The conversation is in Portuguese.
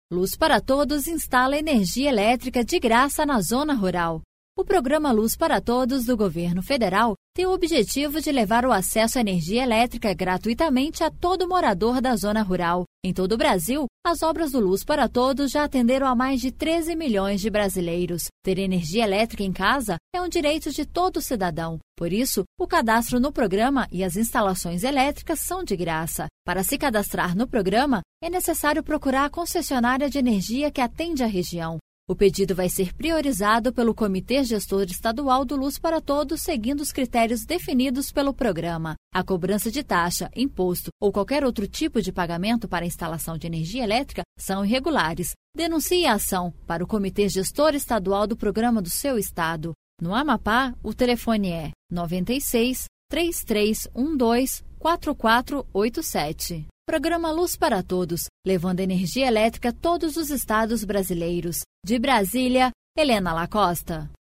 Luz para Todos instala energia elétrica de graça na zona rural. O programa Luz para Todos do governo federal tem o objetivo de levar o acesso à energia elétrica gratuitamente a todo morador da zona rural. Em todo o Brasil, as obras do Luz para Todos já atenderam a mais de 13 milhões de brasileiros. Ter energia elétrica em casa é um direito de todo cidadão. Por isso, o cadastro no programa e as instalações elétricas são de graça. Para se cadastrar no programa, é necessário procurar a concessionária de energia que atende a região. O pedido vai ser priorizado pelo Comitê Gestor Estadual do Luz para Todos, seguindo os critérios definidos pelo programa. A cobrança de taxa, imposto ou qualquer outro tipo de pagamento para a instalação de energia elétrica são irregulares. Denuncie a ação para o Comitê Gestor Estadual do programa do seu estado. No Amapá, o telefone é 96 3312 4487. Programa Luz para Todos, levando energia elétrica a todos os estados brasileiros. De Brasília, Helena Lacosta.